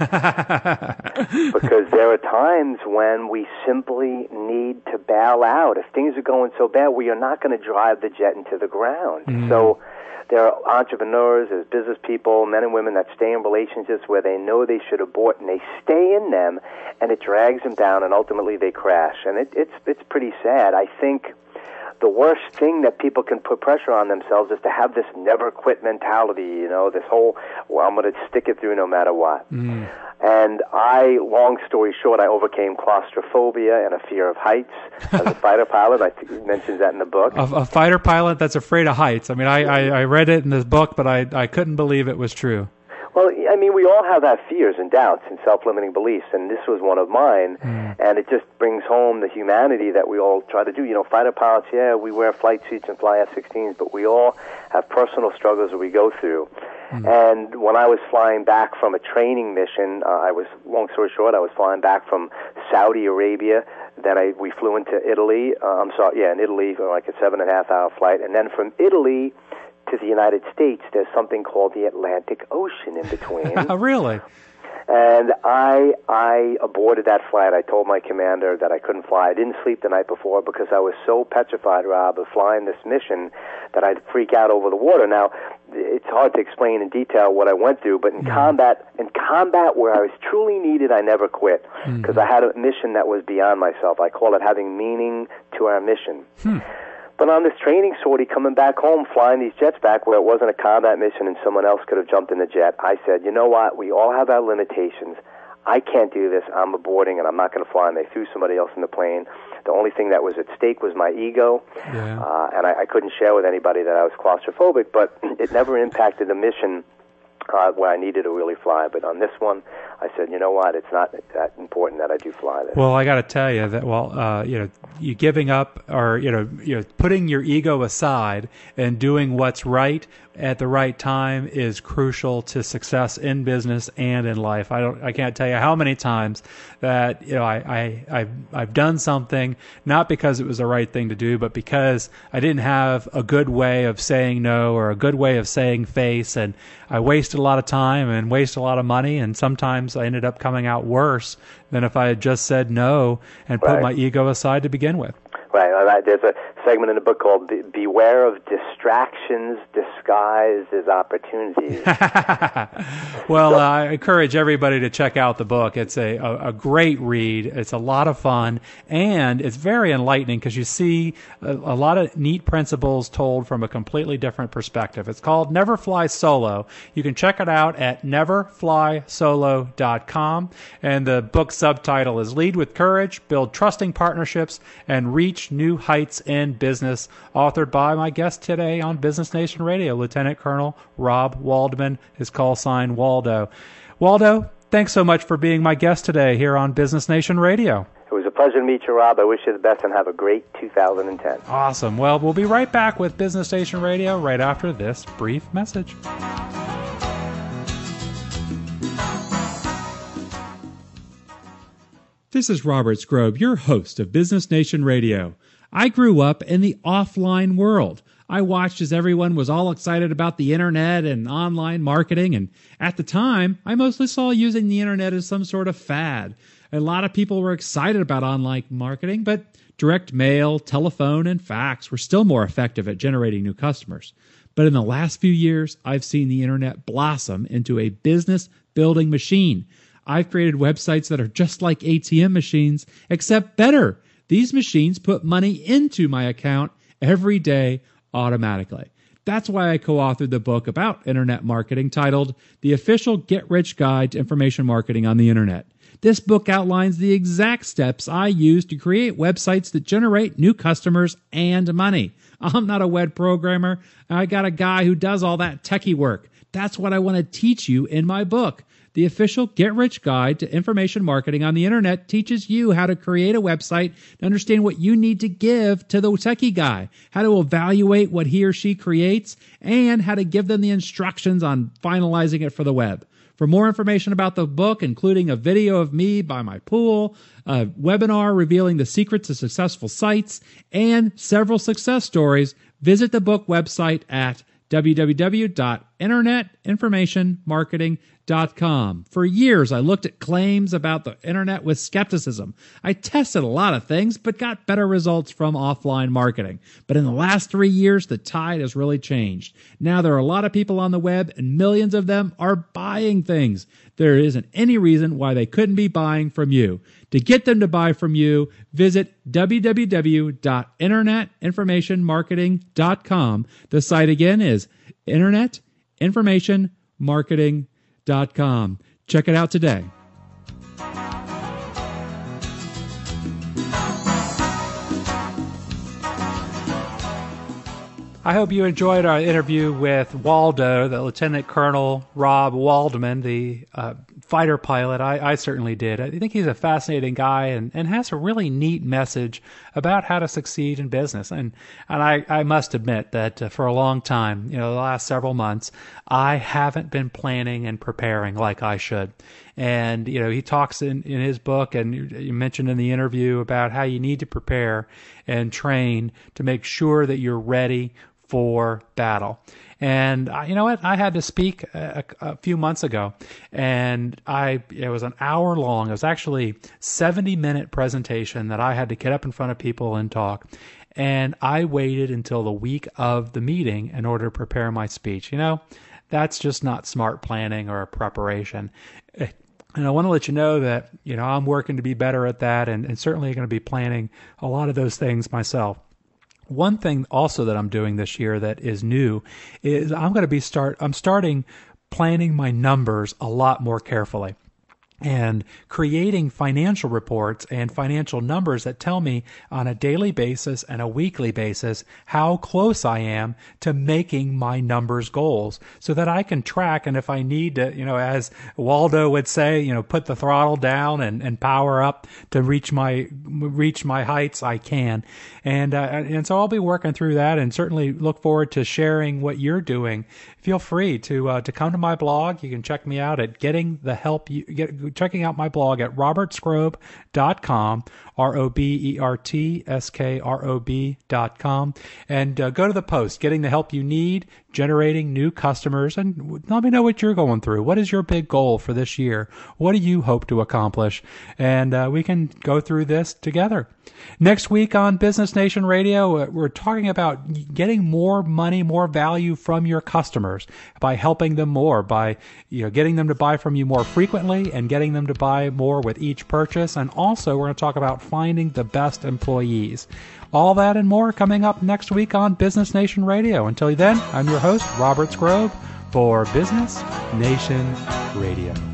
Because there are times when we simply need to bail out. If things are going so bad, we are not going to drive the jet into the ground. Mm. So there are entrepreneurs, there's business people, men and women that stay in relationships where they know they should abort, and they stay in them, and it drags them down, and ultimately they crash. And it, it's it's pretty sad. I think the worst thing that people can put pressure on themselves is to have this never quit mentality, you know, this whole, well, I'm going to stick it through no matter what. Mm. And I, long story short, I overcame claustrophobia and a fear of heights as a fighter pilot. I think it mentions that in the book. A, a fighter pilot that's afraid of heights. I mean, I, I, I read it in this book, but I, I couldn't believe it was true. Well, I mean, we all have our fears and doubts and self-limiting beliefs, and this was one of mine, mm. and it just brings home the humanity that we all try to do. You know, fighter pilots, yeah, we wear flight suits and fly F sixteens, but we all have personal struggles that we go through. Mm. And when I was flying back from a training mission, uh, I was, long story short, I was flying back from Saudi Arabia. Then I we flew into Italy. Uh, I'm sorry, yeah, in Italy for like a seven and a half hour flight, and then from Italy to the United States, there's something called the Atlantic Ocean in between. Really? And I I aborted that flight. I told my commander that I couldn't fly. I didn't sleep the night before because I was so petrified, Rob, of flying this mission that I'd freak out over the water. Now, it's hard to explain in detail what I went through, but in mm. combat, in combat where I was truly needed, I never quit because mm. I had a mission that was beyond myself. I call it having meaning to our mission. Hmm. But on this training sortie, coming back home, flying these jets back where it wasn't a combat mission and someone else could have jumped in the jet, I said, you know what, we all have our limitations. I can't do this. I'm aborting, and I'm not going to fly. And they threw somebody else in the plane. The only thing that was at stake was my ego, yeah. uh, and I, I couldn't share with anybody that I was claustrophobic, but it never impacted the mission uh, where I needed to really fly. But on this one, I said, you know what, it's not that important that I do fly this. Well, I got to tell you that, well, uh, you know, you giving up or, you know, you know, putting your ego aside and doing what's right at the right time is crucial to success in business and in life. I don't, I can't tell you how many times that, you know, I, I, I've, I've done something not because it was the right thing to do, but because I didn't have a good way of saying no or a good way of saying face, and I wasted a lot of time and wasted a lot of money, and sometimes I ended up coming out worse than if I had just said no and put right. my ego aside to begin with. Right. right. There's a segment in the book called Be- Beware of Distractions Disguised as Opportunities. Well, uh, I encourage everybody to check out the book. It's a, a, a great read. It's a lot of fun, and it's very enlightening because you see a, a lot of neat principles told from a completely different perspective. It's called Never Fly Solo. You can check it out at never fly solo dot com, and the book subtitle is Lead with Courage, Build Trusting Partnerships, and Reach New Heights in Business, authored by my guest today on Business Nation Radio, Lieutenant Colonel Rob Waldman, his call sign Waldo. Waldo, thanks so much for being my guest today here on Business Nation Radio. It was a pleasure to meet you, Rob. I wish you the best and have a great two thousand ten. Awesome. Well, we'll be right back with Business Nation Radio right after this brief message. This is Robert Scrobe, your host of Business Nation Radio. I grew up in the offline world. I watched as everyone was all excited about the internet and online marketing, and at the time, I mostly saw using the internet as some sort of fad. A lot of people were excited about online marketing, but direct mail, telephone, and fax were still more effective at generating new customers. But in the last few years, I've seen the internet blossom into a business-building machine. I've created websites that are just like A T M machines, except better. These machines put money into my account every day automatically. That's why I co-authored the book about internet marketing titled The Official Get-Rich Guide to Information Marketing on the Internet. This book outlines the exact steps I use to create websites that generate new customers and money. I'm not a web programmer. I got a guy who does all that techie work. That's what I want to teach you in my book. The Official Get-Rich Guide to Information Marketing on the Internet teaches you how to create a website and understand what you need to give to the techie guy, how to evaluate what he or she creates, and how to give them the instructions on finalizing it for the web. For more information about the book, including a video of me by my pool, a webinar revealing the secrets to successful sites, and several success stories, visit the book website at w w w dot internet information marketing dot com. For years, I looked at claims about the internet with skepticism. I tested a lot of things, but got better results from offline marketing. But in the last three years, the tide has really changed. Now there are a lot of people on the web, and millions of them are buying things. There isn't any reason why they couldn't be buying from you. To get them to buy from you, visit w w w dot internet information marketing dot com. The site again is internet information marketing dot com. Check it out today. I hope you enjoyed our interview with Waldo, the Lieutenant Colonel Rob Waldman, the uh, fighter pilot. I, I certainly did. I think he's a fascinating guy and, and has a really neat message about how to succeed in business. And and I, I must admit that uh, for a long time, you know, the last several months, I haven't been planning and preparing like I should. And, you know, he talks in, in his book, and you, you mentioned in the interview about how you need to prepare and train to make sure that you're ready for battle. And uh, you know what? I had to speak a, a few months ago, and I it was an hour long. It was actually a seventy minute presentation that I had to get up in front of people and talk. And I waited until the week of the meeting in order to prepare my speech. You know, that's just not smart planning or preparation. And I want to let you know that, you know, I'm working to be better at that, and, and certainly going to be planning a lot of those things myself. One thing also that I'm doing this year that is new is I'm going to be start I'm starting planning my numbers a lot more carefully and creating financial reports and financial numbers that tell me on a daily basis and a weekly basis how close I am to making my numbers goals so that I can track. And if I need to, you know, as Waldo would say, you know, put the throttle down and, and power up to reach my, reach my heights, I can. And, uh, and so I'll be working through that, and certainly look forward to sharing what you're doing. Feel free to, uh, to come to my blog. You can check me out at getting the help you get, checking out my blog at robert skrobe dot com, R O B E R T S K R O B dot com, and uh, go to the post, getting the help you need, generating new customers, and let me know what you're going through. What is your big goal for this year? What do you hope to accomplish? And uh, we can go through this together. Next week on Business Nation Radio, we're talking about getting more money, more value from your customers by helping them more, by you know getting them to buy from you more frequently and getting them to buy more with each purchase. And also, we're going to talk about finding the best employees. All that and more coming up next week on Business Nation Radio. Until then, I'm your host, Robert Skrobe, for Business Nation Radio.